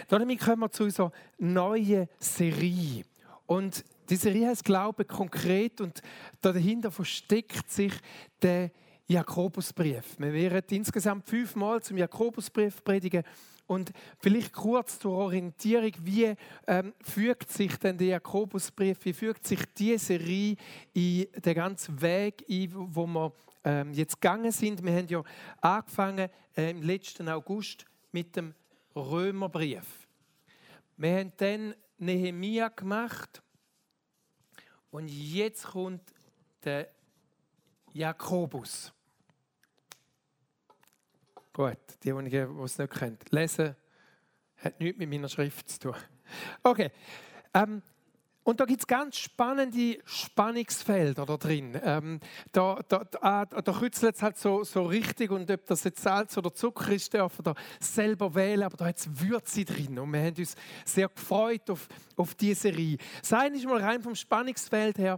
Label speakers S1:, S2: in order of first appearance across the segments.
S1: Damit kommen wir zu unserer neuen Serie. Und die Serie heißt Glaube konkret und dahinter versteckt sich der Jakobusbrief. Wir werden insgesamt 5 Mal zum Jakobusbrief predigen. Und vielleicht kurz zur Orientierung, wie fügt sich denn der Jakobusbrief, wie fügt sich diese Serie in den ganzen Weg ein, wo wir jetzt gegangen sind. Wir haben ja angefangen im letzten August mit dem Römerbrief. Wir haben dann Nehemia gemacht und jetzt kommt der Jakobus. Gut, die es nicht kennen. Lesen hat nichts mit meiner Schrift zu tun. Okay. Und da gibt es ganz spannende Spannungsfelder da drin. Da kützelt es halt so richtig und ob das jetzt Salz oder Zucker ist, dürfen wir selber wählen, aber da hat es Würze drin und wir haben uns sehr gefreut auf diese Serie. Das eine ist mal rein vom Spannungsfeld her,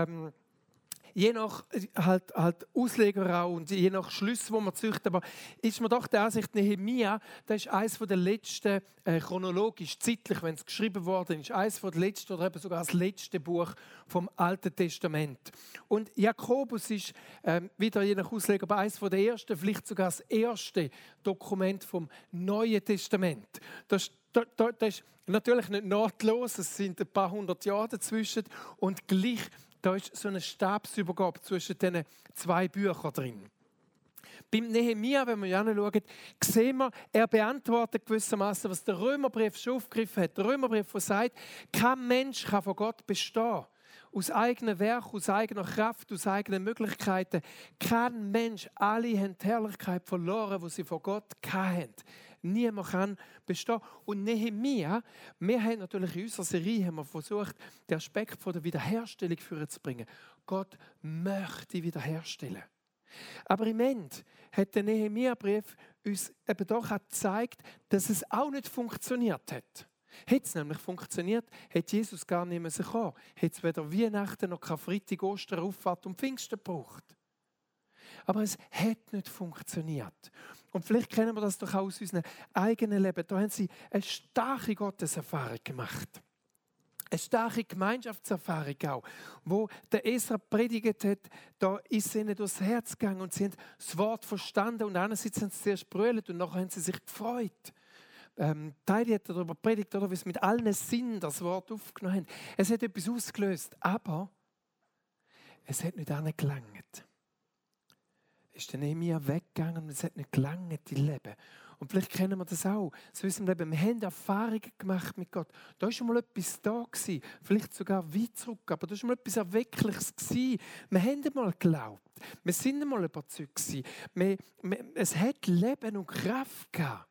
S1: je nach halt Ausleger auch und je nach Schlüsse, die man züchtet, aber ist man doch der Ansicht, Nehemia, das ist eines der letzten, chronologisch, zeitlich, wenn es geschrieben worden ist, eines der letzten oder eben sogar das letzte Buch vom Alten Testament. Und Jakobus ist wieder je nach Ausleger aber eines der ersten, vielleicht sogar das erste Dokument vom Neuen Testament. Das ist natürlich nicht nahtlos, es sind ein paar hundert Jahre dazwischen und gleich da ist so eine Stabsübergabe zwischen diesen 2 Büchern drin. Beim Nehemia, wenn wir anschauen, sehen wir, er beantwortet gewissermaßen, was der Römerbrief schon aufgegriffen hat. Der Römerbrief, der sagt, kein Mensch kann von Gott bestehen. Aus eigenem Werk, aus eigener Kraft, aus eigenen Möglichkeiten. Kein Mensch, alle haben die Herrlichkeit verloren, die sie von Gott hatten. Niemand kann bestehen. Und Nehemia, wir haben natürlich in unserer Serie haben wir versucht, den Aspekt von der Wiederherstellung vorzubringen. Gott möchte wiederherstellen. Aber im Ende hat der Nehemia-Brief uns eben doch auch gezeigt, dass es auch nicht funktioniert hat. Hätte es nämlich funktioniert, hätte Jesus gar nicht mehr kommen. Hätte es weder Weihnachten noch Karfreitag, Ostern, Auffahrt und Pfingsten gebraucht. Aber es hat nicht funktioniert. Und vielleicht kennen wir das doch auch aus unserem eigenen Leben. Da haben sie eine starke Gotteserfahrung gemacht. Eine starke Gemeinschaftserfahrung auch. Wo der Esra predigt hat, da ist ihnen durchs Herz gegangen und sie haben das Wort verstanden. Und einerseits haben sie zuerst brüllt und nachher haben sie sich gefreut. Teile hat darüber predigt, oder, wie sie mit allen Sinnen das Wort aufgenommen haben. Es hat etwas ausgelöst, aber es hat nicht angelangt. Es ist dann Nehemia weggegangen und es hat nicht gelangt im Leben. Und vielleicht kennen wir das auch. So in unserem Leben. Wir haben Erfahrungen gemacht mit Gott. Da war schon mal etwas da gewesen. Vielleicht sogar weit zurück. Aber da war schon mal etwas Erweckliches gewesen. Wir haben mal geglaubt. Wir sind mal überzeugt gewesen. Es hat Leben und Kraft gehabt.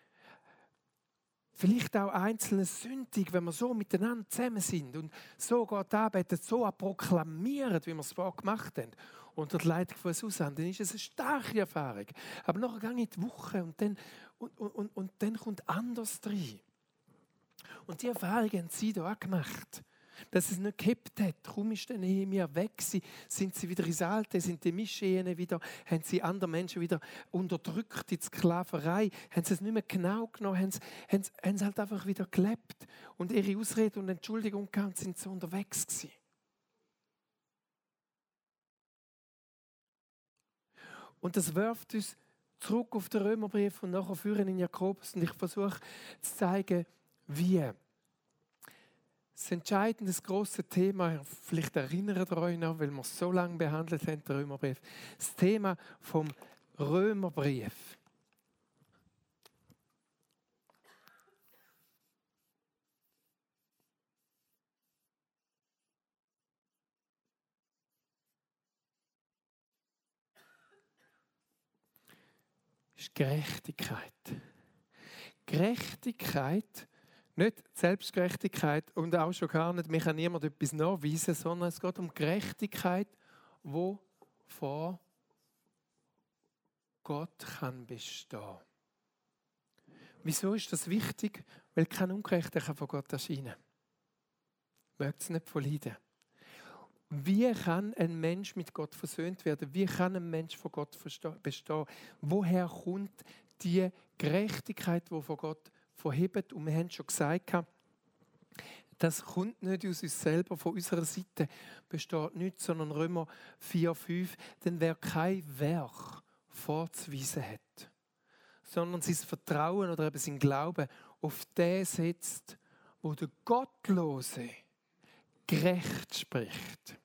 S1: Vielleicht auch einzelne Sündig, wenn wir so miteinander zusammen sind und so Gott arbeiten, so proklamieren, wie wir es vorher gemacht haben, unter der Leitung von Jesus, dann ist es eine starke Erfahrung. Aber nachher gehe ich die Woche und dann kommt anders rein. Und die Erfahrung haben sie da auch gemacht. Dass es nicht gekippt hat. Kaum ist dann Nehemia weg gewesen, sind sie wieder ins Alte, sind die Mischehen wieder, haben sie andere Menschen wieder unterdrückt in die Sklaverei, haben sie es nicht mehr genau genommen, haben sie halt einfach wieder gelebt und ihre Ausrede und Entschuldigung gehabt, sind so unterwegs gewesen. Und das wirft uns zurück auf den Römerbrief und nachher führen in Jakobus und ich versuche zu zeigen, wie. Das entscheidende, das grosse Thema, vielleicht erinnert ihr euch noch, weil wir es so lange behandelt haben, der Römerbrief, das Thema vom Römerbrief. Ist Gerechtigkeit. Gerechtigkeit, nicht Selbstgerechtigkeit und auch schon gar nicht, mir kann niemand etwas nachweisen, sondern es geht um Gerechtigkeit, die vor Gott kann bestehen. Wieso ist das wichtig? Weil kein Ungerechter kann vor Gott erscheinen. Mögt es nicht verleiden. Wie kann ein Mensch mit Gott versöhnt werden? Wie kann ein Mensch vor Gott bestehen? Woher kommt die Gerechtigkeit, die von Gott verhebt. Und wir haben schon gesagt, das kommt nicht aus uns selber, von unserer Seite besteht nichts, sondern Römer 4,5, denn wer kein Werk vorzuweisen hat, sondern sein Vertrauen oder eben sein Glauben auf den setzt, wo der Gottlose gerecht spricht,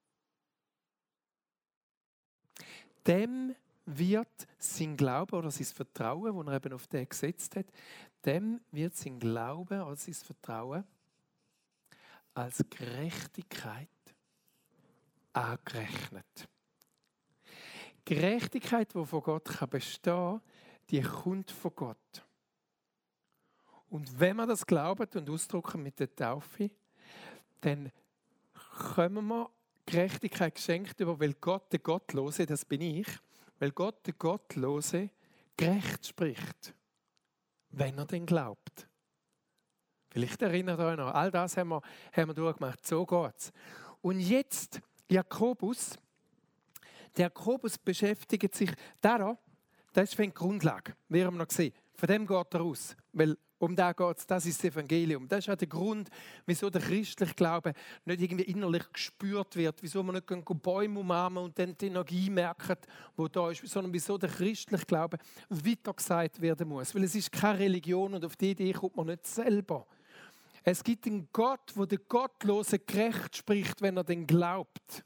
S1: dem wird sein Glaube oder sein Vertrauen, das er eben auf den gesetzt hat, dem wird sein Glaube oder sein Vertrauen als Gerechtigkeit angerechnet. Gerechtigkeit, die von Gott bestehen kann, die kommt von Gott. Und wenn wir das glauben und ausdrücken mit der Taufe, dann kommen wir Gerechtigkeit geschenkt über, weil Gott, der Gottlose, das bin ich, weil Gott, der Gottlose, gerecht spricht, wenn er denn glaubt. Vielleicht erinnert euch noch, all das haben wir durchgemacht, so geht es. Und jetzt, Jakobus, der Jakobus beschäftigt sich, das ist für die Grundlage, wir haben noch gesehen, von dem geht er aus, weil um das geht es, das ist das Evangelium. Das ist auch der Grund, wieso der christliche Glaube nicht irgendwie innerlich gespürt wird, wieso man nicht Bäume umarmen und dann die Energie merkt, die da ist, sondern wieso der christliche Glaube weitergesagt werden muss. Weil es ist keine Religion und auf die Idee kommt man nicht selber. Es gibt einen Gott, wo der Gottlose gerecht spricht, wenn er den glaubt.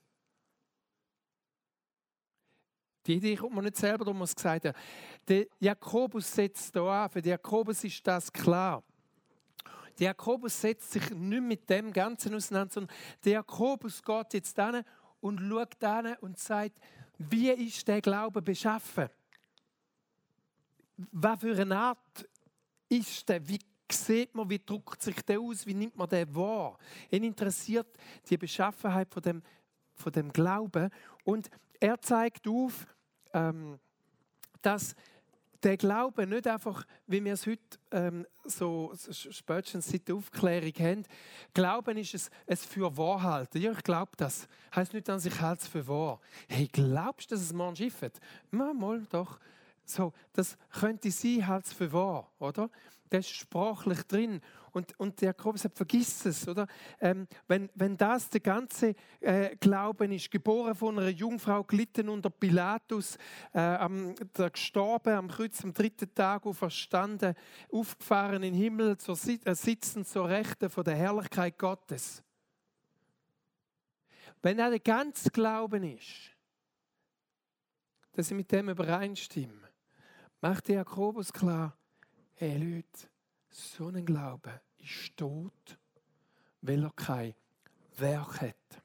S1: Die Idee kommt man nicht selber, darum muss ich gesagt haben. Der Jakobus setzt da an, für den Jakobus ist das klar. Der Jakobus setzt sich nicht mit dem Ganzen auseinander, sondern der Jakobus geht jetzt hin und schaut hin und sagt, wie ist der Glaube beschaffen? Was für eine Art ist der? Wie sieht man, wie drückt sich der aus? Wie nimmt man den wahr? Ihn interessiert die Beschaffenheit von dem Glauben. Und er zeigt auf, dass der Glaube nicht einfach, wie wir es heute so spätestens seit der Aufklärung haben, Glauben ist ein Fürwahrhalten. Ja, ich glaube das. Heißt nicht, dass ich halte es für wahr. Hey, glaubst du, dass es morgen schifft? Mal doch. So, das könnte sein, halt es für wahr, oder? Das ist sprachlich drin. Und der Jakobus sagt, vergiss es, oder? Wenn das der ganze Glauben ist, geboren von einer Jungfrau, gelitten unter Pilatus, gestorben am Kreuz am 3. Tag, auferstanden, aufgefahren in den Himmel, sitzend zur Rechten von der Herrlichkeit Gottes. Wenn das der ganze Glauben ist, dass ich mit dem übereinstimme, macht der Jakobus klar, hey Leute, so ein Glaube ist tot, weil er kein Werk hat.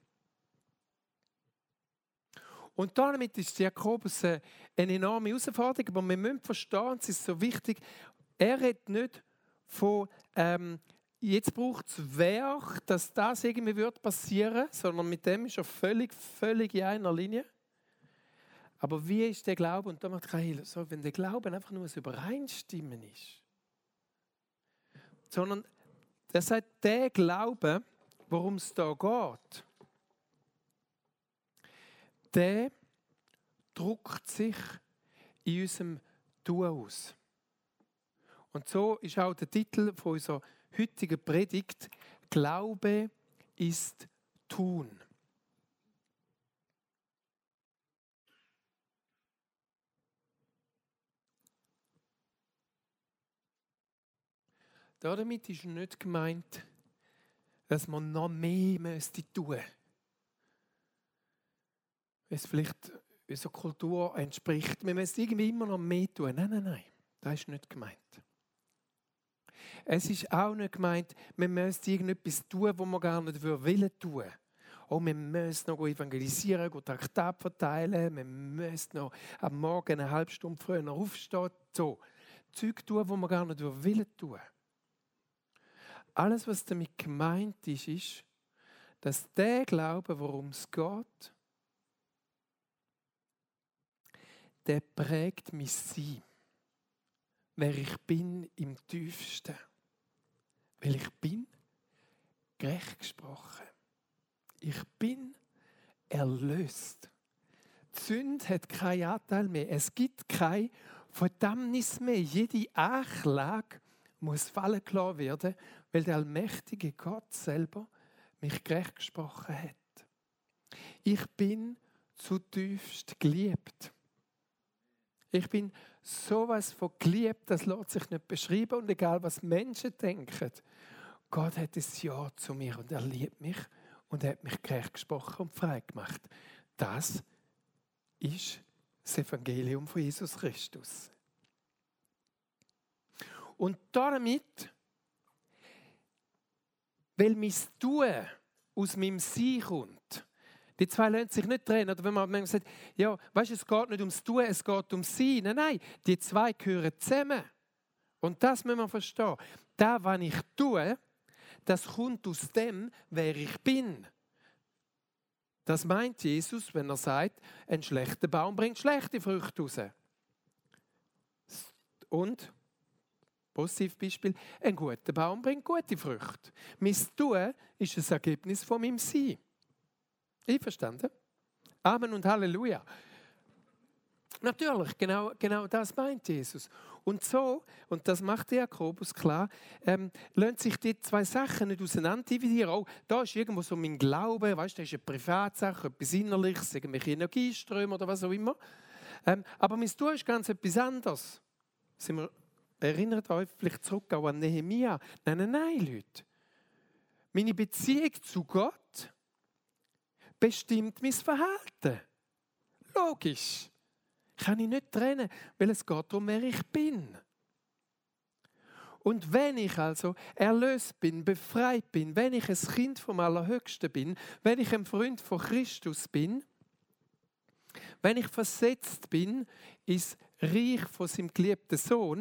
S1: Und damit ist Jakobus eine enorme Herausforderung, aber wir müssen verstehen, es ist so wichtig, er redet nicht von, jetzt braucht es Werk, dass das irgendwie passieren wird, sondern mit dem ist er völlig in einer Linie. Aber wie ist der Glaube? Und da macht kein so, wenn der Glaube einfach nur ein Übereinstimmen ist. Sondern er sagt, der Glaube, worum es da geht, der drückt sich in unserem Tun aus. Und so ist auch der Titel von unserer heutigen Predigt: Glaube ist Tun. Damit ist nicht gemeint, dass man noch mehr tun müsste. Es vielleicht unserer Kultur entspricht. Wir müssen irgendwie immer noch mehr tun. Nein. Das ist nicht gemeint. Es ist auch nicht gemeint, wir müssen irgendetwas tun, was wir gar nicht wollen tun. Oh, wir müssen noch evangelisieren, Traktat verteilen, wir müssen noch am Morgen eine halbe Stunde früher aufstehen. So, Zeug tun, die wir gar nicht wollen tun. Alles, was damit gemeint ist, ist, dass der Glaube, worum es geht, der prägt mein Sein. Wer ich bin im Tiefsten. Weil ich bin gerecht gesprochen. Ich bin erlöst. Die Sünde hat keinen Anteil mehr. Es gibt keine Verdammnis mehr. Jede Anklage, muss fallen gelassen werden, weil der allmächtige Gott selber mich gerecht gesprochen hat. Ich bin zutiefst geliebt. Ich bin sowas von geliebt, das lässt sich nicht beschreiben. Und egal, was Menschen denken, Gott hat ein Ja zu mir und er liebt mich und er hat mich gerecht gesprochen und frei gemacht. Das ist das Evangelium von Jesus Christus. Und damit, weil mein Tun aus meinem Sein kommt, die zwei lassen sich nicht trennen. Oder wenn man manchmal sagt, ja, weißt du, es geht nicht ums Tun, es geht ums Sein. Nein, nein, die zwei gehören zusammen. Und das müssen wir verstehen. Das, was ich tue, das kommt aus dem, wer ich bin. Das meint Jesus, wenn er sagt, ein schlechter Baum bringt schlechte Früchte raus. Und, Positivbeispiel, ein guter Baum bringt gute Früchte. Mein Tun ist das Ergebnis von meinem Sein. Einverstanden? Amen und Halleluja. Natürlich, genau das meint Jesus. Und so, und das macht der Jakobus klar, lassen sich die zwei Sachen nicht auseinander dividieren. Auch da ist irgendwo so mein Glaube, weißt du, das ist eine Privatsache, etwas Innerliches, irgendwelche Energieströme oder was auch immer. Aber mein Tun ist ganz etwas anderes. Erinnert euch vielleicht zurück auch an Nehemia. Nein, Leute. Meine Beziehung zu Gott bestimmt mein Verhalten. Logisch. Kann ich nicht trennen, weil es geht darum, wer ich bin. Und wenn ich also erlöst bin, befreit bin, wenn ich ein Kind vom Allerhöchsten bin, wenn ich ein Freund von Christus bin, wenn ich versetzt bin ins Reich von seinem geliebten Sohn,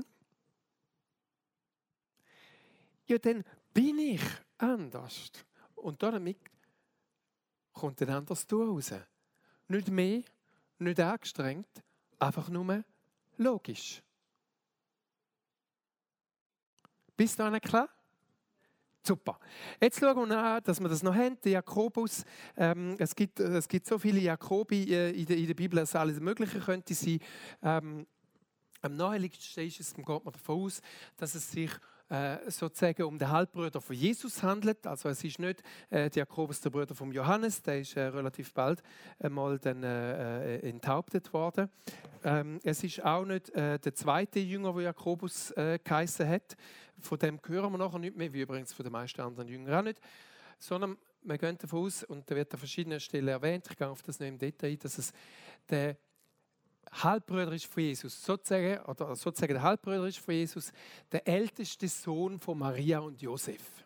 S1: ja, dann bin ich anders. Und damit kommt ein anderes Tun raus. Nicht mehr, nicht angestrengt, einfach nur logisch. Bist du noch klar? Super. Jetzt schauen wir an, dass wir das noch haben. Der Jakobus, es gibt so viele Jakobi in der Bibel, dass alles Mögliche könnte sein. Am naheliegendsten ist es, geht man davon aus, dass es sich sozusagen um den Halbbruder von Jesus handelt. Also es ist nicht der Jakobus, der Bruder von Johannes, der ist relativ bald einmal dann enthauptet worden. Es ist auch nicht der zweite Jünger, der Jakobus geheißen hat. Von dem hören wir nachher nicht mehr, wie übrigens von den meisten anderen Jüngern auch nicht. Sondern wir gehen davon aus, und da wird an verschiedenen Stellen erwähnt, ich gehe auf das nicht im Detail ein, dass es der Halbbruder ist von Jesus, sozusagen der Halbbruder ist von Jesus, der älteste Sohn von Maria und Josef.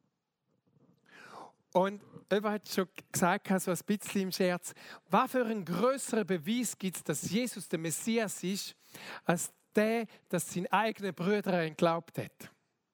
S1: Und jemand hat schon gesagt, so ein bisschen im Scherz, was für einen größeren Beweis gibt es, dass Jesus der Messias ist, als der, dass sein eigener Bruder an ihn geglaubt hat.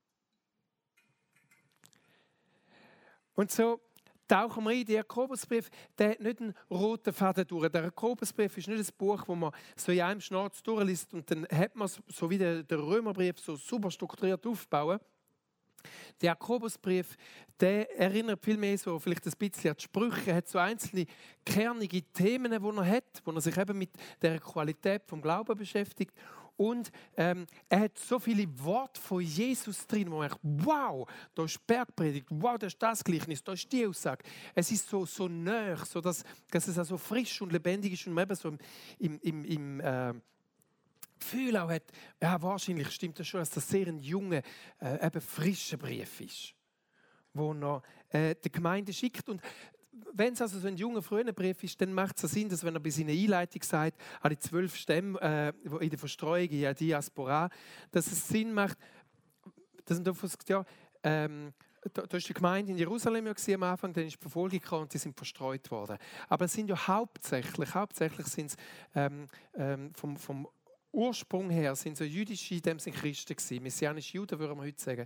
S1: Und so tauchen wir in den Jakobusbrief, der hat nicht einen roten Faden durch. Der Jakobusbrief ist nicht ein Buch, wo man so in einem Schnurz durchliest und dann hat man es, so wie der Römerbrief, so super strukturiert aufbauen. Der Jakobusbrief, der erinnert vielmehr so vielleicht ein bisschen an die Sprüche, hat so einzelne kernige Themen, die er hat, wo er sich eben mit der Qualität vom Glauben beschäftigt. Und er hat so viele Worte von Jesus drin, wo man denkt, wow, da ist Bergpredigt, wow, da ist das Gleichnis, da ist die Aussage. Es ist so nah, so dass es auch so frisch und lebendig ist und man eben so im Gefühl auch hat, ja, wahrscheinlich stimmt das schon, dass das sehr ein junger, eben frischer Brief ist, wo er der Gemeinde schickt. Und wenn es also so ein junger, früher Brief ist, dann macht es Sinn, dass wenn er bei seiner Einleitung sagt, an die 12 Stämme in der Verstreuung, in der Diaspora, dass es Sinn macht, dass man sagt, ja, da ist die Gemeinde in Jerusalem am Anfang, dann ist die Verfolgung gekommen und die sind verstreut worden. Aber es sind ja hauptsächlich sind es vom Ursprung her sind so jüdische, in dem sind Christen gewesen. Messianische Juden, würden wir heute sagen.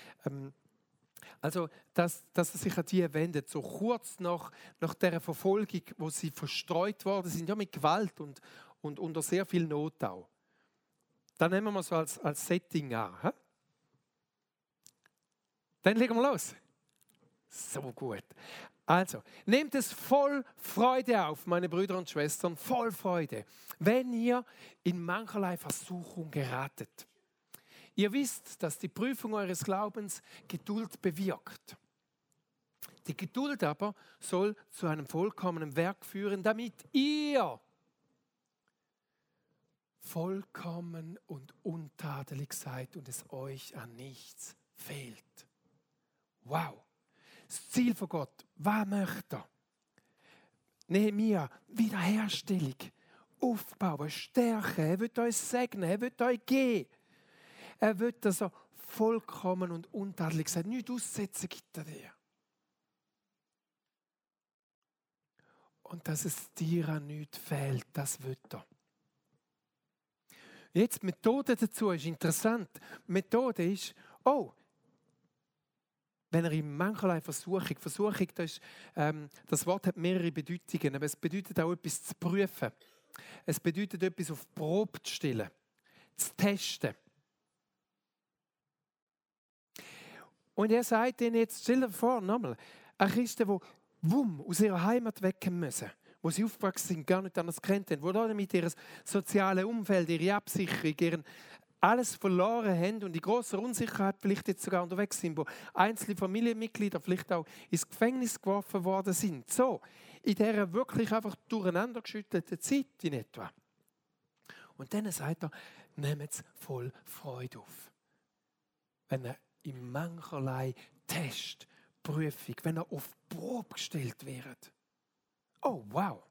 S1: Also, dass er sich an die wendet, so kurz nach dieser Verfolgung, wo sie verstreut worden sind, ja mit Gewalt und unter sehr viel Not auch. Dann nehmen wir es so als Setting an. He? Dann legen wir los. So gut. Also, nehmt es voll Freude auf, meine Brüder und Schwestern, voll Freude, wenn ihr in mancherlei Versuchung geratet. Ihr wisst, dass die Prüfung eures Glaubens Geduld bewirkt. Die Geduld aber soll zu einem vollkommenen Werk führen, damit ihr vollkommen und untadelig seid und es euch an nichts fehlt. Wow! Das Ziel von Gott, was möchte er? Nehemia, Wiederherstellung, aufbauen, stärken. Er will euch segnen, er will euch geben. Er will, dass er vollkommen und untadelig seid. Nichts aussetzen gibt er dir. Und dass es dir an nichts fehlt, das will er. Jetzt, die Methode dazu ist interessant. Die Methode ist, wenn er in mancherlei Versuchung, das Wort hat mehrere Bedeutungen, aber es bedeutet auch etwas zu prüfen. Es bedeutet etwas auf die Probe zu stellen, zu testen. Und er sagt ihnen jetzt, stell dir vor, nochmal, ein Christen, der aus ihrer Heimat weg müssen, wo sie aufgewachsen sind, gar nicht anders kennt haben, wo damit ihr soziales Umfeld, ihre Absicherung, alles verloren haben und in grosser Unsicherheit vielleicht jetzt sogar unterwegs sind, wo einzelne Familienmitglieder vielleicht auch ins Gefängnis geworfen worden sind. So, in dieser wirklich einfach durcheinandergeschüttelten Zeit in etwa. Und dann sagt er, nehmt es voll Freude auf. Wenn er in mancherlei Test, Prüfung, wenn er auf Probe gestellt wird. Oh, wow!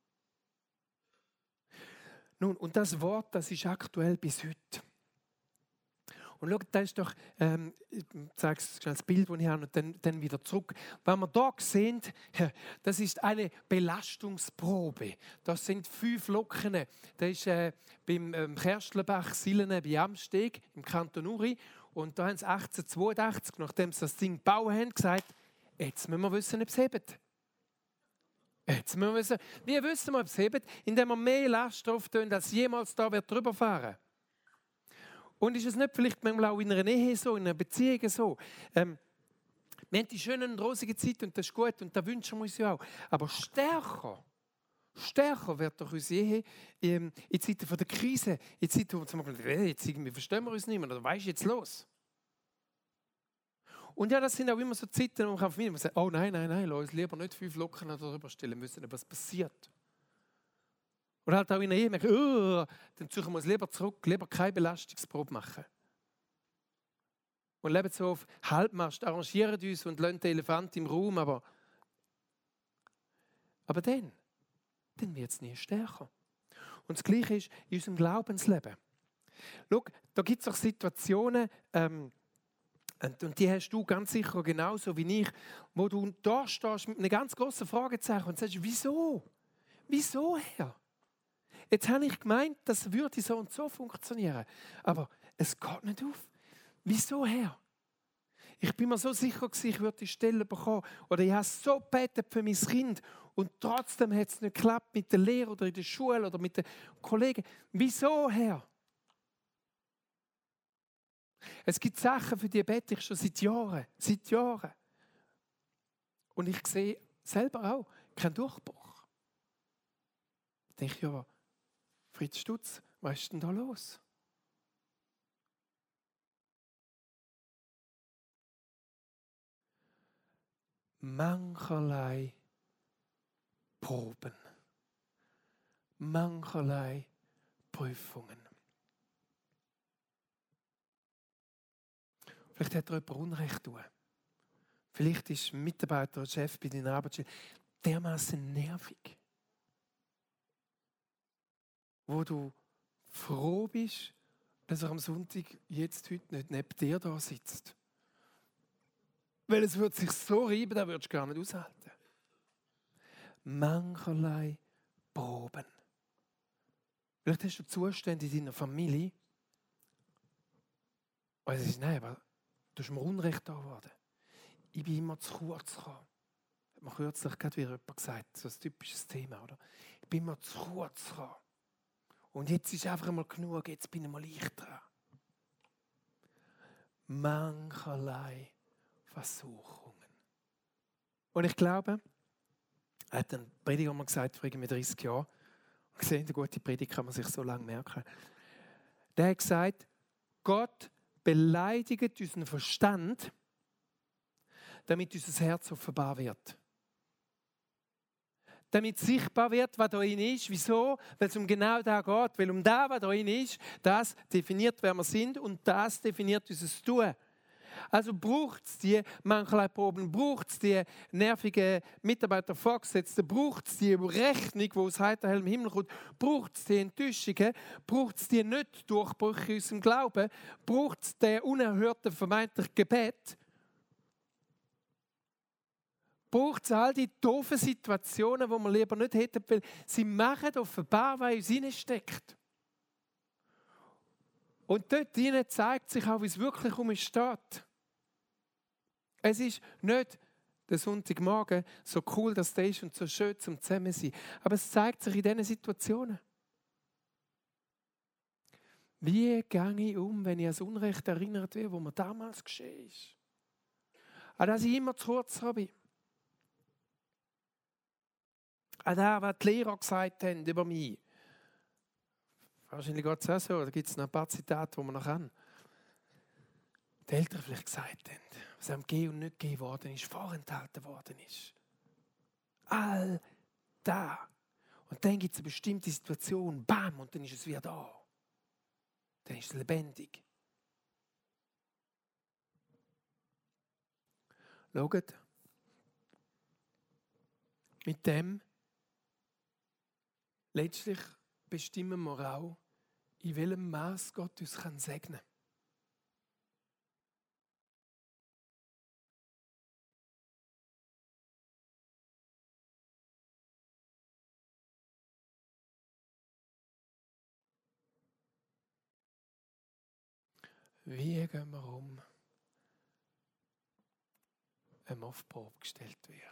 S1: Nun, und das Wort, das ist aktuell bis heute. Und schaut, das ist doch, ich zeige es schnell das Bild, das ich habe, und dann wieder zurück. Was wir hier sehen, das ist eine Belastungsprobe. Das sind 5 Locken. Das ist beim Kerstlenbach, Silene, bei Amsteg im Kanton Uri. Und da haben sie 1882, nachdem sie das Ding gebaut haben, gesagt, jetzt müssen wir wissen, ob es hebt. Jetzt müssen wir wissen, wie wissen wir, ob es hebt? Indem wir mehr Last drauf tun, als jemals da wird drüber fahren. Und ist es nicht vielleicht manchmal auch in einer Ehe so, in einer Beziehung so? Wir haben die schönen und rosigen Zeiten und das ist gut und das wünschen wir uns ja auch. Aber stärker wird doch unsere Ehe in Zeiten der Krise, in Zeiten, wo wir sagen, jetzt irgendwie verstehen wir uns nicht mehr, oder was ist jetzt los? Und ja, das sind auch immer so Zeiten, wo man sagt, oh nein, lass uns lieber nicht 5 Locken darüber stellen, wir wissen nicht, was passiert. Oder halt auch in der Ehe merken, dann suchen wir uns lieber zurück, lieber keine Belastungsprobe machen. Und leben so auf Halbmast, arrangieren uns und lassen den Elefant im Raum, aber dann wird es nie stärker. Und das Gleiche ist in unserem Glaubensleben. Schau, da gibt es auch Situationen, und die hast du ganz sicher genauso wie ich, wo du da stehst mit einem ganz grossen Fragezeichen und sagst, wieso? Wieso, Herr? Jetzt habe ich gemeint, das würde so und so funktionieren. Aber es geht nicht auf. Wieso, Herr? Ich bin mir so sicher gewesen, ich würde die Stelle bekommen. Oder ich habe so gebetet für mein Kind. Und trotzdem hat es nicht geklappt mit der Lehre oder in der Schule oder mit den Kollegen. Wieso, Herr? Es gibt Sachen, für die bete ich schon seit Jahren. Und ich sehe selber auch keinen Durchbruch. Ich denke, ja, Fritz Stutz, was ist denn da los? Mancherlei Proben, mancherlei Prüfungen. Vielleicht hat er jemand Unrecht getan. Vielleicht ist ein Mitarbeiter oder Chef bei deiner Arbeitsstelle dermaßen nervig, wo du froh bist, dass er am Sonntag heute nicht neben dir da sitzt. Weil es würde sich so reiben, das würdest du gar nicht aushalten. Mancherlei Proben. Vielleicht hast du Zustände in deiner Familie. Und es ist, nein, aber du hast mir Unrecht da geworden. Ich bin immer zu kurz gekommen. Hat mir kürzlich gerade wieder jemand gesagt, so ein typisches Thema, oder? Ich bin immer zu kurz gekommen. Und jetzt ist einfach mal genug, jetzt bin ich mal leicht dran. Mancherlei Versuchungen. Und ich glaube, er hat einen Prediger mal gesagt, vor irgendwie 30 Jahren, und gesehen, eine gute Predigt kann man sich so lange merken. Der hat gesagt, Gott beleidigen unseren Verstand, damit unser Herz offenbar wird. Damit sichtbar wird, was da drin ist. Wieso? Weil es um genau das geht. Weil um das, was da drin ist, das definiert, wer wir sind und das definiert unser Tun. Also braucht es die Mangelproben, braucht es die nervigen Mitarbeiter-Vorgesetzten, braucht es die Rechnung, die aus heiterhellem Himmel kommt, braucht es die Enttäuschungen, braucht es die Nicht-Durchbrüche in unserem Glauben, braucht es den unerhörten vermeintlichen Gebet, braucht es all die doofen Situationen, die wir lieber nicht hätten, weil sie machen offenbar, was in uns hineinsteckt. Und dort drinnen zeigt sich auch, wie es wirklich um uns steht. Es ist nicht der Sonntagmorgen so cool, dass der ist und so schön zum Zusammen sein. Aber es zeigt sich in diesen Situationen. Wie gehe ich um, wenn ich an das Unrecht erinnert werde, wo mir damals geschehen ist? An das ich immer zu kurz bin. An das, was die Lehrer gesagt haben über mich. Wahrscheinlich geht es auch so. Da gibt es noch ein paar Zitate, die man noch kann. Die Eltern vielleicht gesagt haben, was einem gegeben und nicht gegeben worden ist, vorenthalten worden ist. All das. Und dann gibt es eine bestimmte Situation, bam, und dann ist es wieder da. Dann ist es lebendig. Schaut, mit dem letztlich bestimmen wir auch, in welchem Maß Gott uns segnen kann. Wie gehen wir um, wenn wir auf die Probe gestellt werden?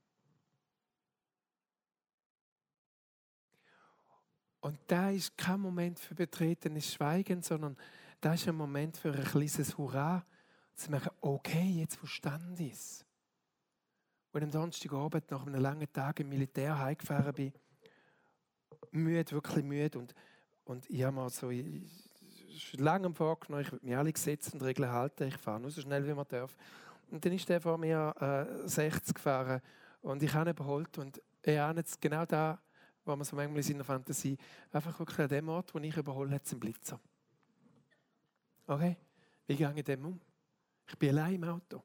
S1: Und da ist kein Moment für betretenes Schweigen, sondern da ist ein Moment für ein kleines Hurra, zu machen, okay, jetzt verstand ich es. Als ich am Donnerstagabend nach einem langen Tag im Militär heimgefahren bin, müde, wirklich müde, und ich habe mir so schon lange vorgenommen, ich will mich alle Gesetze und Regeln halten, ich fahre nur so schnell, wie man darf. Und dann ist der vor mir 60 gefahren und ich habe ihn überholt und er hat jetzt genau da, wo man so manchmal in seiner Fantasie, einfach wirklich an dem Ort, wo ich überhole, hat es einen Blitzer. Okay? Wie gehe ich dem um? Ich bin allein im Auto.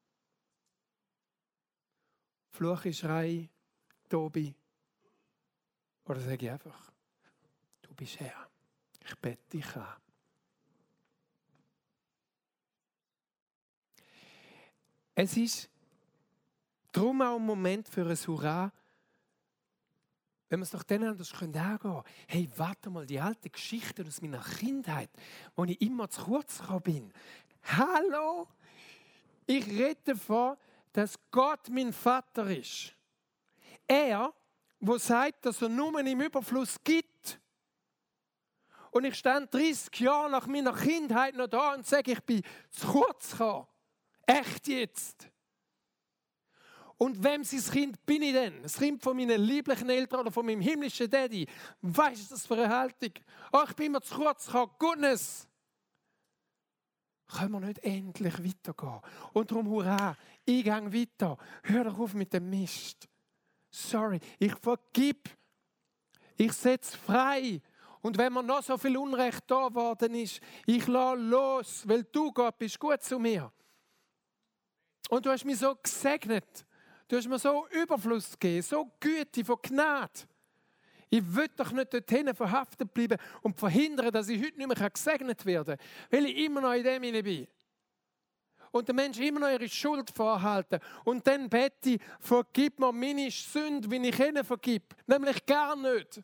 S1: Fluche, Schrei, Tobi. Oder sage ich einfach, du bist Herr. Ich bete dich an. Es ist darum auch ein Moment für ein Hurra, wenn wir es doch dann anders angehen können. Hey, warte mal, die alten Geschichten aus meiner Kindheit, wo ich immer zu kurz gekommen bin. Hallo? Ich rede davon, dass Gott mein Vater ist. Er, der sagt, dass er nur im Überfluss gibt. Und ich stehe 30 Jahre nach meiner Kindheit noch da und sage, ich bin zu kurz gekommen. Echt jetzt? Und wem sein Kind bin ich denn? Das Kind von meinen lieblichen Eltern oder von meinem himmlischen Daddy? Weißt du, das für eine Haltung? Oh, ich bin immer zu kurz gekommen. Goodness! Können wir nicht endlich weitergehen? Und darum, hurra, ich gehe weiter. Hör doch auf mit dem Mist. Sorry, ich vergib. Ich setze frei. Und wenn mir noch so viel Unrecht da worden ist, ich lasse los, weil du, Gott, bist gut zu mir. Und du hast mich so gesegnet. Du hast mir so Überfluss gegeben, so Güte von Gnade. Ich will doch nicht dorthin verhaftet bleiben und verhindern, dass ich heute nicht mehr gesegnet werden kann, weil ich immer noch in dem hinein bin. Und den Menschen immer noch ihre Schuld vorhalten. Und dann bete ich, vergib mir meine Sünde, wie ich ihnen vergib. Nämlich gar nicht.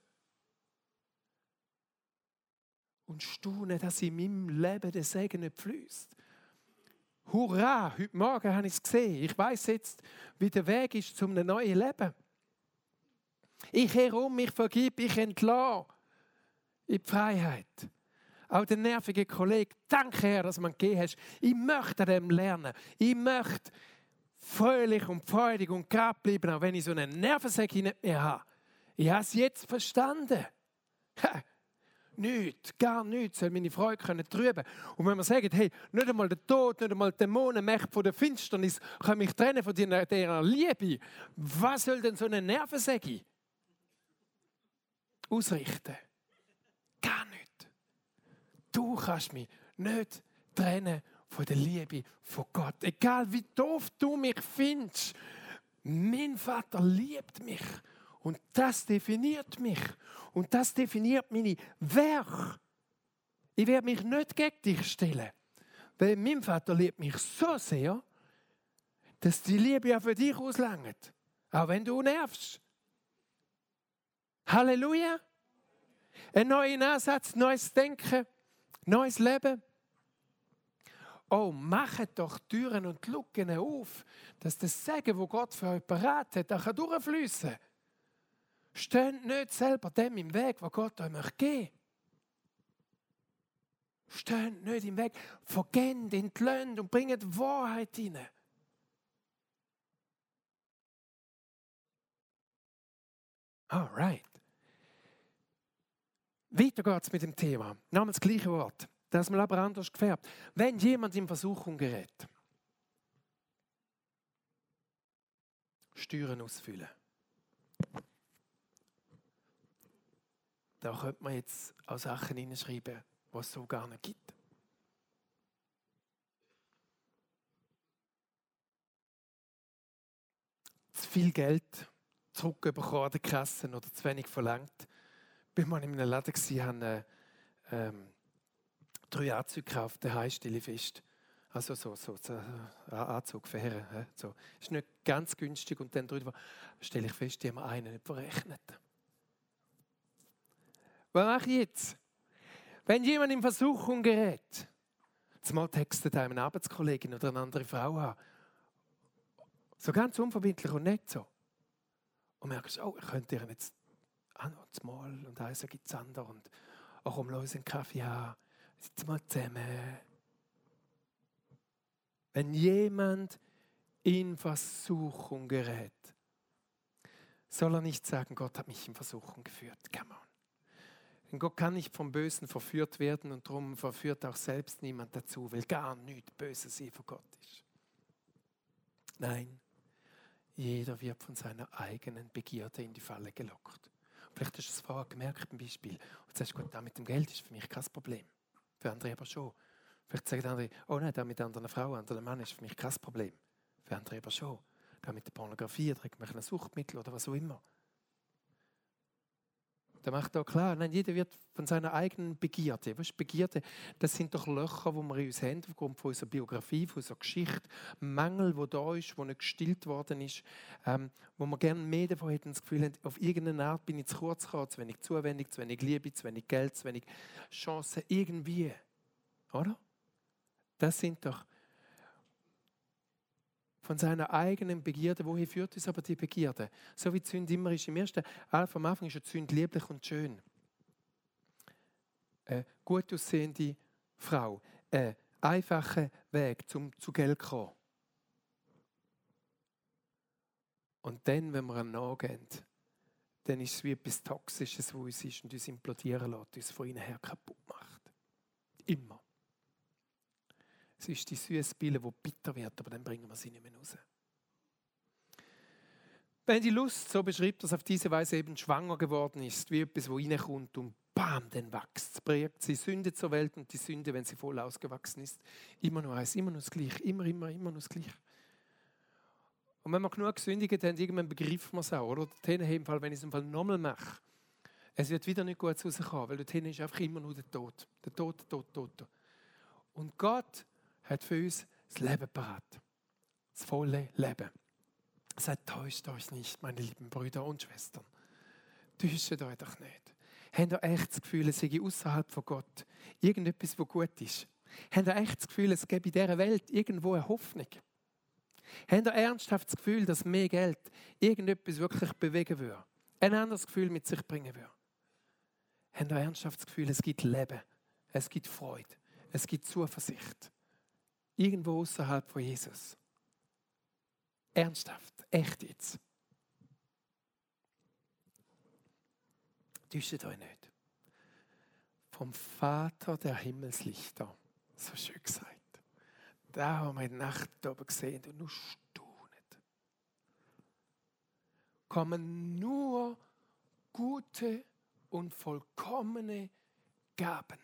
S1: Und staune, dass in meinem Leben der Segen nicht fließt. Hurra, heute Morgen habe ich es gesehen. Ich weiss jetzt, wie der Weg ist zu einem neuen Leben. Ich kehre um, ich vergib, ich entlasse in die Freiheit. Auch der nervige Kollege, danke Herr, dass du mir gegeben hast. Ich möchte an dem lernen. Ich möchte fröhlich und freudig und gerade bleiben, auch wenn ich so einen Nervensäcke nicht mehr habe. Ich habe es jetzt verstanden. Nichts, gar nichts soll meine Freude können trüben. Und wenn wir sagen, hey, nicht einmal der Tod, nicht einmal Dämonen, Mächte von der Finsternis können mich trennen von dieser Liebe, was soll denn so eine Nervensäge ausrichten? Gar nicht. Du kannst mich nicht trennen von der Liebe von Gott. Egal wie doof du mich findest, mein Vater liebt mich. Und das definiert mich. Und das definiert meine Werke. Ich werde mich nicht gegen dich stellen. Weil mein Vater liebt mich so sehr, dass die Liebe ja für dich auslangt. Auch wenn du nervst. Halleluja. Ein neuer Ansatz, neues Denken, neues Leben. Oh, macht doch Türen und Lücken auf, dass das Segen, wo Gott für euch parat hat, auch durchfließen kann. Steht nicht selber dem im Weg, was Gott euch geben möchte. Steht nicht im Weg. Vergebt, entlöhnt und bringt Wahrheit hinein. Alright. Weiter geht's mit dem Thema. Nochmal das gleiche Wort. Das mal aber anders gefärbt. Wenn jemand in Versuchung gerät, Steuern ausfüllen. Da könnte man jetzt auch Sachen hineinschreiben, die es so gar nicht gibt. Zu viel Geld zurückbekommen an der Kasse oder zu wenig verlangt. Ich war mal in einem Laden, habe 3 Anzüge gekauft, der Heimstelle fest. Also so Anzug für Herren. So. Ist nicht ganz günstig und dann drüber stelle ich fest, die haben einen nicht verrechnet. Was mache ich jetzt? Wenn jemand in Versuchung gerät, zumal textet einem eine Arbeitskollegin oder eine andere Frau an, so ganz unverbindlich und nicht so. Und merkst, oh, ich könnte ihr jetzt noch mal und eins gibt es andere und auch komm, lass uns einen Kaffee haben, sitzen mal zusammen. Wenn jemand in Versuchung gerät, soll er nicht sagen, Gott hat mich in Versuchung geführt. Come on. Denn Gott kann nicht vom Bösen verführt werden und darum verführt auch selbst niemand dazu, weil gar nichts Böses je von Gott ist. Nein, jeder wird von seiner eigenen Begierde in die Falle gelockt. Vielleicht hast du es vorher gemerkt, ein Beispiel. Und sagst, gut, das mit dem Geld ist für mich kein Problem. Für andere aber schon. Vielleicht sagen andere, oh nein, das mit einer anderen Frau, einem anderen Mann ist für mich kein Problem. Für andere aber schon. Das mit der Pornografie, trägt mich ein Suchtmittel oder was auch immer. Da macht auch klar, nein, jeder wird von seiner eigenen Begierde. Was ist Begierde? Das sind doch Löcher, die wir in uns haben, aufgrund von unserer Biografie, von unserer Geschichte. Mangel, der da ist, der nicht gestillt worden ist, wo wir gerne mehr davon hätten, das Gefühl haben, auf irgendeine Art bin ich zu kurz gekommen, zu wenig Zuwendung, zu wenig Liebe, zu wenig Geld, zu wenig Chancen, irgendwie. Oder? Das sind doch von seiner eigenen Begierde. Wohin führt uns aber die Begierde? So wie die Sünde immer ist. Am Anfang ist die Sünde lieblich und schön. Eine gut aussehende Frau. Ein einfacher Weg, zu Geld zu kommen. Und dann, wenn wir an nachgehen, dann ist es wie etwas Toxisches, das uns ist und uns implodieren lässt, uns von innen her kaputt macht. Immer. Es ist die süße Pille, die bitter wird, aber dann bringen wir sie nicht mehr raus. Wenn die Lust, so beschreibt, dass auf diese Weise eben schwanger geworden ist, wie etwas, wo reinkommt und bam, dann wächst, bringt sie Sünde zur Welt und die Sünde, wenn sie voll ausgewachsen ist, immer nur eins, immer nur das Gleiche, immer nur das Gleiche. Und wenn wir genug gesündigt haben, irgendwann begreifen wir es auch, oder? Im Fall, wenn ich es im Fall nochmal mache, es wird wieder nicht gut rauskommen, weil dort ist einfach immer nur der Tod. Der Tod. Und Gott hat für uns das Leben parat. Das volle Leben. Er sagt, täuscht euch nicht, meine lieben Brüder und Schwestern. Täuscht euch doch nicht. Habt ihr echt das Gefühl, es sei außerhalb von Gott irgendetwas, was gut ist? Habt ihr echt das Gefühl, es gäbe in dieser Welt irgendwo eine Hoffnung? Habt ihr ernsthaft das Gefühl, dass mehr Geld irgendetwas wirklich bewegen würde? Ein anderes Gefühl mit sich bringen würde? Habt ihr ernsthaft das Gefühl, es gibt Leben, es gibt Freude, es gibt Zuversicht? Irgendwo außerhalb von Jesus. Ernsthaft, echt jetzt. Täuscht euch nicht. vom Vater der Himmelslichter. So schön gesagt. Da haben wir in der Nacht oben gesehen und nur staunet. Kommen nur gute und vollkommene Gaben.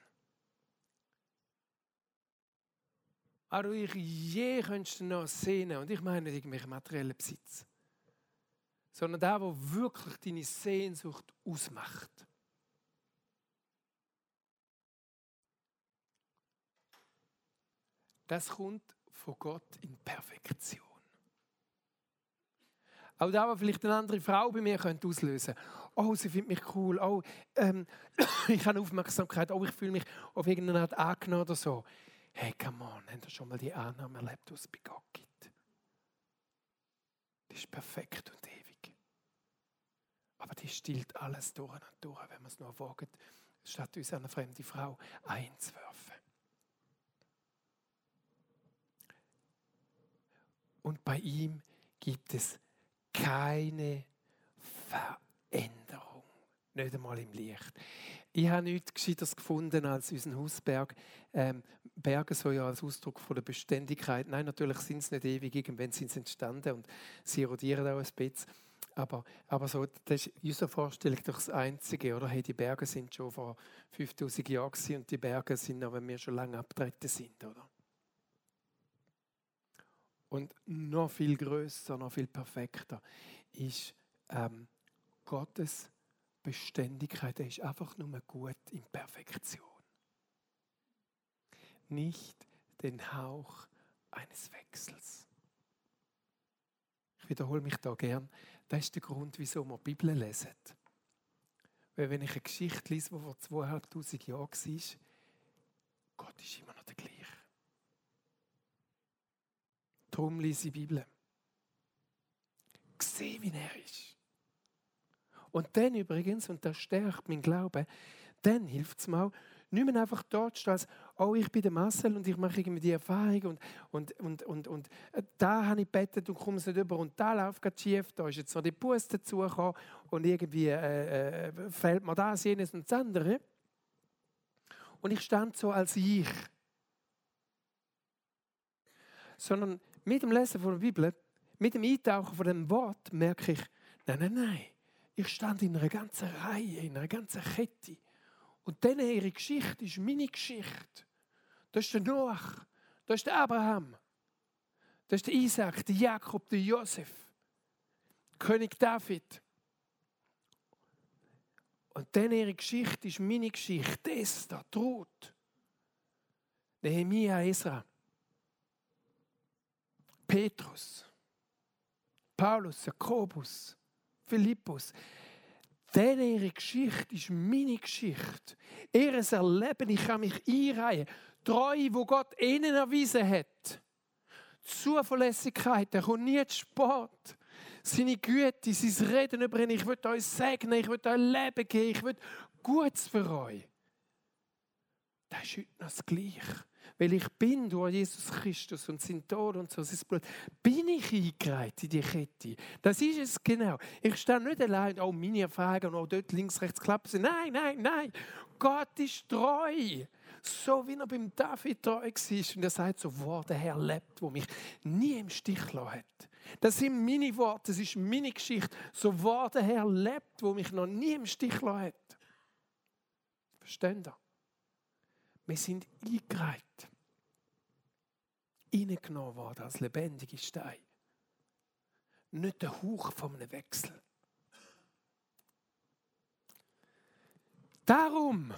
S1: Aber ich je könntest du noch sehnen, und ich meine nicht irgendwelchen materiellen Besitz, sondern der, der wirklich deine Sehnsucht ausmacht. Das kommt von Gott in Perfektion. Auch da, was vielleicht eine andere Frau bei mir auslösen könnte. Oh, sie findet mich cool. Oh, ich habe Aufmerksamkeit. Oh, ich fühle mich auf irgendeine Art angenommen oder so. Hey, come on, habt ihr schon mal die Annahme erlebt, was es bei Gott gibt? Die ist perfekt und ewig. Aber die stillt alles durch und durch, wenn man es nur wagt, statt uns eine fremde Frau einzuwerfen. Und bei ihm gibt es keine Veränderung. Nicht einmal im Licht. Ich habe nichts Gescheiteres gefunden als unseren Hausberg. Berge so ja als Ausdruck von der Beständigkeit. Nein, natürlich sind sie nicht ewig, irgendwann sind sie entstanden und sie erodieren auch ein bisschen. Aber so, das ist unsere Vorstellung doch das Einzige. Oder? Hey, die Berge sind schon vor 5000 Jahren gewesen und die Berge sind noch, wenn wir schon lange abgetreten sind. Oder? Und noch viel grösser, noch viel perfekter ist Gottes Beständigkeit. Er ist einfach nur gut in Perfektion. Nicht den Hauch eines Wechsels. Ich wiederhole mich da gern. Das ist der Grund, wieso wir die Bibel lesen. Weil wenn ich eine Geschichte lese, die vor 2500 Jahren war, Gott ist immer noch der gleiche. Darum lese ich die Bibel. Ich sehe, wie er ist. Und dann übrigens, und das stärkt meinen Glauben, dann hilft es mir, nicht mehr einfach dort stehen, als oh, ich bin der Marcel und ich mache irgendwie die Erfahrung und da habe ich gebetet und komme es nicht über und da läuft gerade schief, da ist jetzt noch die Buße dazugekommen und irgendwie fällt mir das, jenes und das andere. Und ich stand so als ich. Sondern mit dem Lesen von der Bibel, mit dem Eintauchen von dem Wort merke ich, nein. Ich stand in einer ganzen Reihe, in einer ganzen Kette. Und dann ihre Geschichte ist meine Geschichte. Das ist der Noach, das ist der Abraham, das ist der Isaac, der Jakob, der Josef, König David. Und dann ihre Geschichte ist meine Geschichte. Esther, Ruth, Nehemia, Esra, Petrus, Paulus, Jakobus, Philippus. Denn ihre Geschichte ist meine Geschichte. Ihr Erleben, ich kann mich einreihen. Treue, wo Gott ihnen erwiesen hat. Zuverlässigkeit, er kommt nie zu spät. Seine Güte, sein Reden über ihn. Ich will euch segnen, ich will euch Leben geben, ich will Gutes für euch. Das ist heute noch das Gleiche. Weil ich bin durch Jesus Christus und sein Tod und so sein Blut, bin ich eingereiht in die Kette. Das ist es genau. Ich stehe nicht allein, oh, meine Erfahrungen, oh, dort links, rechts klappen sie. Nein. Gott ist treu. So wie er beim David treu war. Und er sagt so, wo der Herr lebt, der mich nie im Stich gelassen hat. Das sind meine Worte, das ist meine Geschichte. So wo der Herr lebt, der mich noch nie im Stich gelassen hat. Versteht ihr? Wir sind eingereiht. Reingenommen worden als lebendige Steine. Nicht der Hauch von einem Wechsel. Darum,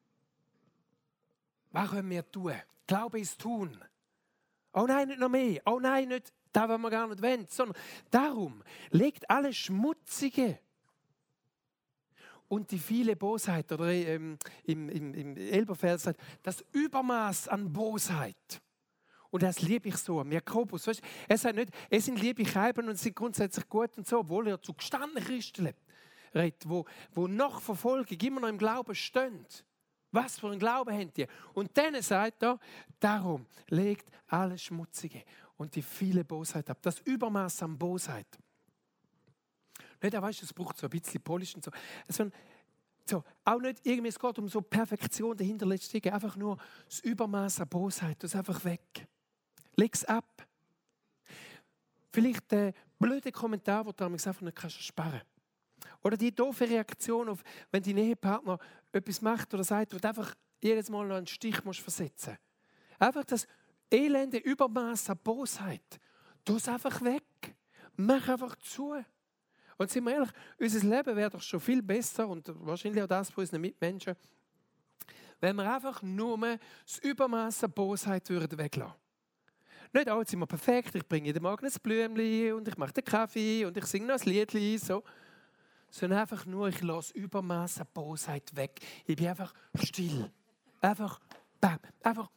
S1: was können wir tun? Glaube ist tun. Oh nein, nicht noch mehr. Oh nein, nicht das, was wir gar nicht wollen. Sondern darum, legt alles Schmutzige und die viele Bosheit, oder im Elberfeld sagt, das Übermaß an Bosheit. Und das liebe ich so. Jakobus, weißt, er sagt nicht, es sind liebe Scheiben und sind grundsätzlich gut und so, obwohl er zu gestandenen Christen redet, wo nach Verfolgung immer noch im Glauben stehen. Was für einen Glauben haben die? Und dann sagt er, darum legt alles Schmutzige und die viele Bosheit ab. Das Übermaß an Bosheit. Nicht, weißt du, es braucht so ein bisschen Polish und so. Also, So, auch nicht irgendwie, es geht um so Perfektion dahinter letztlich, einfach nur das Übermaß an Bosheit, das einfach weg. Leg es ab. Vielleicht der blöde Kommentar, den du einfach nicht ersparen kannst. Oder die doofe Reaktion, auf, wenn dein Ehepartner etwas macht oder sagt, wo du einfach jedes Mal noch einen Stich musst versetzen musst. Einfach das elende Übermaß an Bosheit. Tu es einfach weg. Mach einfach zu. Und sind wir ehrlich, unser Leben wäre doch schon viel besser und wahrscheinlich auch das von unseren Mitmenschen, wenn wir einfach nur das Übermaß an Bosheit weglassen würden. Nicht, jetzt sind wir perfekt, ich bringe jeden Morgen ein Blümchen und ich mache den Kaffee und ich singe noch ein Liedchen, so. Sondern einfach nur, ich lasse Übermaß an Bosheit weg. Ich bin einfach still. Einfach, bam, einfach,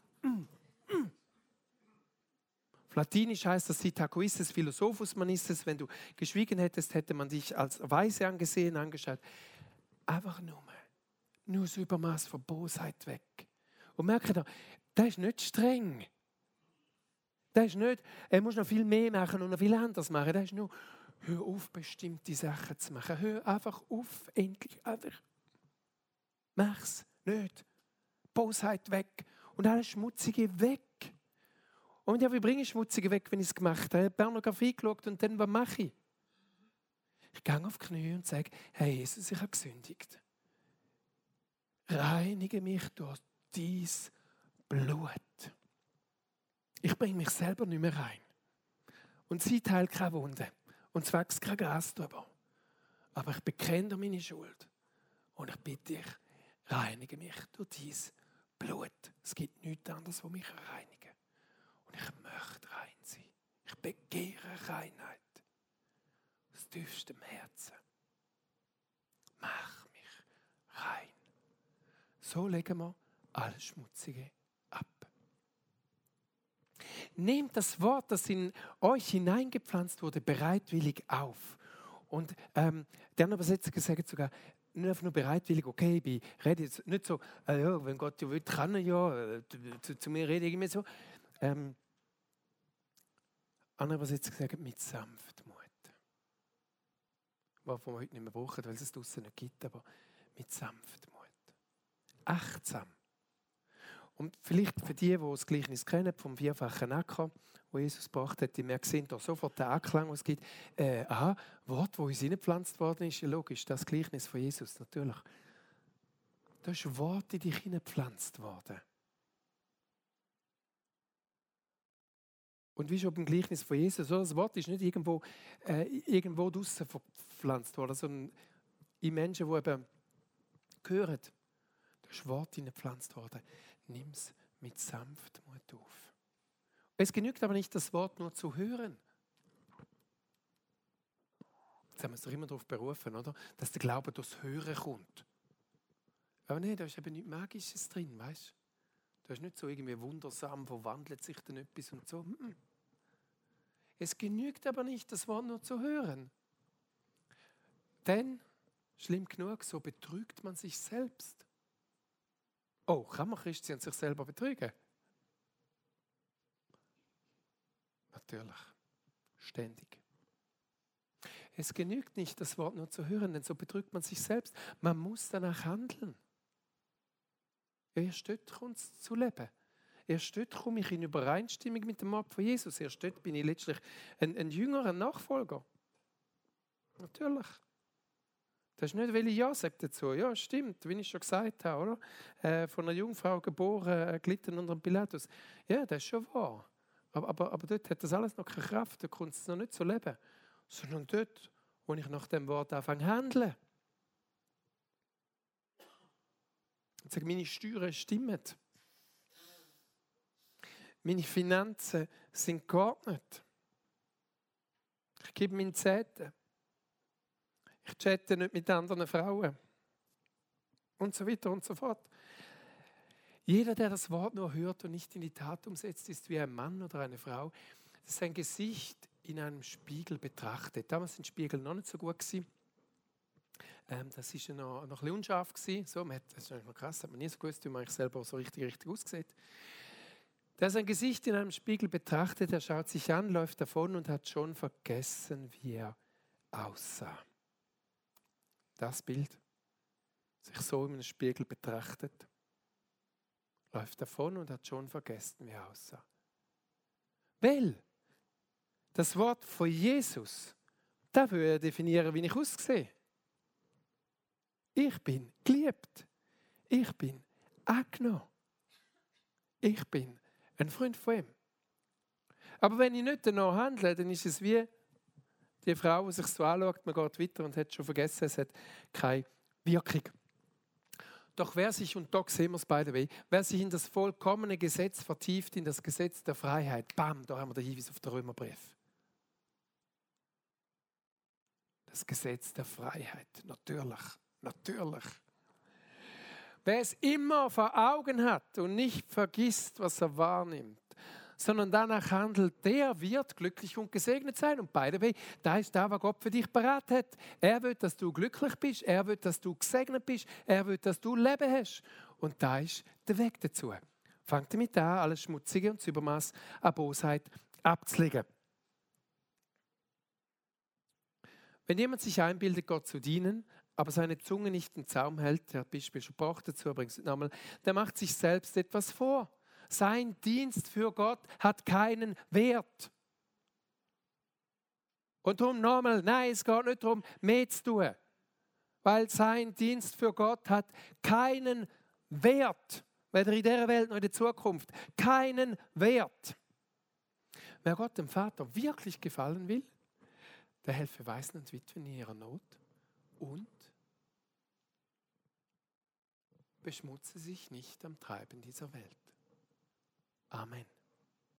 S1: Auf Latinisch heißt das Sitacuisses Philosophus manisses. Wenn du geschwiegen hättest, hätte man dich als weise angesehen, angeschaut. Einfach nur das Übermaß von Bosheit weg. Und merke da, das ist nicht streng. Das ist nicht, er muss noch viel mehr machen und noch viel anders machen. Das ist nur, hör auf, bestimmte Sachen zu machen. Hör einfach auf, endlich einfach. Mach's nicht. Bosheit weg und alles Schmutzige weg. Und ja, wie bringe ich Schmutzige weg, wenn ich es gemacht habe? Ich habe Pornografie geschaut und dann, was mache ich? Ich gehe auf die Knie und sage, hey Jesus, ich habe gesündigt. Reinige mich durch dein Blut. Ich bringe mich selber nicht mehr rein. Und sie teilt keine Wunde. Und es wächst kein Gras drüber. Aber ich bekenne meine Schuld. Und ich bitte dich, reinige mich durch dein Blut. Es gibt nichts anderes, was mich reinigt. Und ich möchte rein sein. Ich begehre Reinheit. Aus tiefstem Herzen. Mach mich rein. So legen wir alles Schmutzige ab. Nehmt das Wort, das in euch hineingepflanzt wurde, bereitwillig auf. Und die anderen Übersetzer sagen sogar, nicht einfach nur bereitwillig, okay, ich rede jetzt nicht so, ja, wenn Gott ja will, kann er ja, zu mir rede ich immer so. Andere Übersetzer sagen, mit Sanftmut. Was wir heute nicht mehr brauchen, weil es es draussen nicht gibt, aber mit Sanftmut. Achtsam. Und vielleicht für die das Gleichnis kennen, vom vierfachen Acker, wo Jesus gebracht hat, die merken, sehen da sofort den Anklang, den es gibt. Wort, wo uns hineingepflanzt worden ist, ja logisch, das Gleichnis von Jesus, natürlich. Da ist Wort in dich hineingepflanzt worden. Und wie schon beim Gleichnis von Jesus, das Wort ist nicht irgendwo draussen verpflanzt worden, sondern in Menschen, die eben hören. Da ist Wort hineingepflanzt worden. Nimm es mit Sanftmut auf. Es genügt aber nicht, das Wort nur zu hören. Jetzt haben wir uns doch immer darauf berufen, oder? Dass der Glaube durchs Hören kommt. Aber nein, da ist eben nichts Magisches drin, weißt du? Da ist nicht so irgendwie wundersam, verwandelt sich dann etwas und so. Es genügt aber nicht, das Wort nur zu hören. Denn, schlimm genug, so betrügt man sich selbst. Oh, kann man Christen sich selber betrügen? Natürlich. Ständig. Es genügt nicht, das Wort nur zu hören, denn so betrügt man sich selbst. Man muss danach handeln. Erst dort kommt es zu leben. Erst dort komme ich in Übereinstimmung mit dem Wort von Jesus. Erst dort bin ich letztlich ein Jünger, ein Nachfolger. Natürlich. Das ist nicht, weil ich Ja sage dazu. Ja, stimmt, wie ich schon gesagt habe, oder? Von einer Jungfrau geboren, gelitten unter dem Pilatus. Ja, das ist schon wahr. Aber dort hat das alles noch keine Kraft, da kommt es noch nicht zu leben. Sondern dort, wo ich nach dem Wort anfange zu handeln. Ich sage, meine Steuern stimmen. Meine Finanzen sind geordnet. Ich gebe meine Zehnten. Ich chatte nicht mit anderen Frauen. Und so weiter und so fort. Jeder, der das Wort nur hört und nicht in die Tat umsetzt, ist wie ein Mann oder eine Frau, das sein Gesicht in einem Spiegel betrachtet. Damals sind Spiegel noch nicht so gut gewesen. Das war ja noch ein bisschen unscharf gewesen. So, das ist noch krass, hat man nie so gewusst, wie man eigentlich selber so richtig aussieht. Der sein Gesicht in einem Spiegel betrachtet, er schaut sich an, läuft davon und hat schon vergessen, wie er aussah. Das Bild sich so in einem Spiegel betrachtet, läuft davon und hat schon vergessen, wie er aussah. Weil das Wort von Jesus, da will er definieren, wie ich aussehe. Ich bin geliebt. Ich bin angenommen. Ich bin ein Freund von ihm. Aber wenn ich nicht danach handle, dann ist es wie die Frau, die sich so anschaut, man geht weiter und hat schon vergessen, es hat keine Wirkung. Doch wer sich, und da sehen wir es by the way, wer sich in das vollkommene Gesetz vertieft, in das Gesetz der Freiheit, bam, da haben wir den Hinweis auf den Römerbrief. Das Gesetz der Freiheit, natürlich. Wer es immer vor Augen hat und nicht vergisst, was er wahrnimmt, sondern danach handelt, der wird glücklich und gesegnet sein. Und by the way, da ist da, was Gott für dich parat hat. Er will, dass du glücklich bist, er will, dass du gesegnet bist, er will, dass du Leben hast. Und da ist der Weg dazu. Fangt damit an, alles Schmutzige und das Übermaß an Bosheit abzulegen. Wenn jemand sich einbildet, Gott zu dienen, aber seine Zunge nicht im Zaum hält, der Beispiel schon braucht dazu, übrigens nochmal, der macht sich selbst etwas vor. Sein Dienst für Gott hat keinen Wert. Und darum nochmal, nein, es geht nicht darum, mehr zu tun. Weil sein Dienst für Gott hat keinen Wert. Weder in dieser Welt noch in der Zukunft. Keinen Wert. Wer Gott dem Vater wirklich gefallen will, der helfe Waisen und Witwen in ihrer Not und beschmutze sich nicht am Treiben dieser Welt. Amen.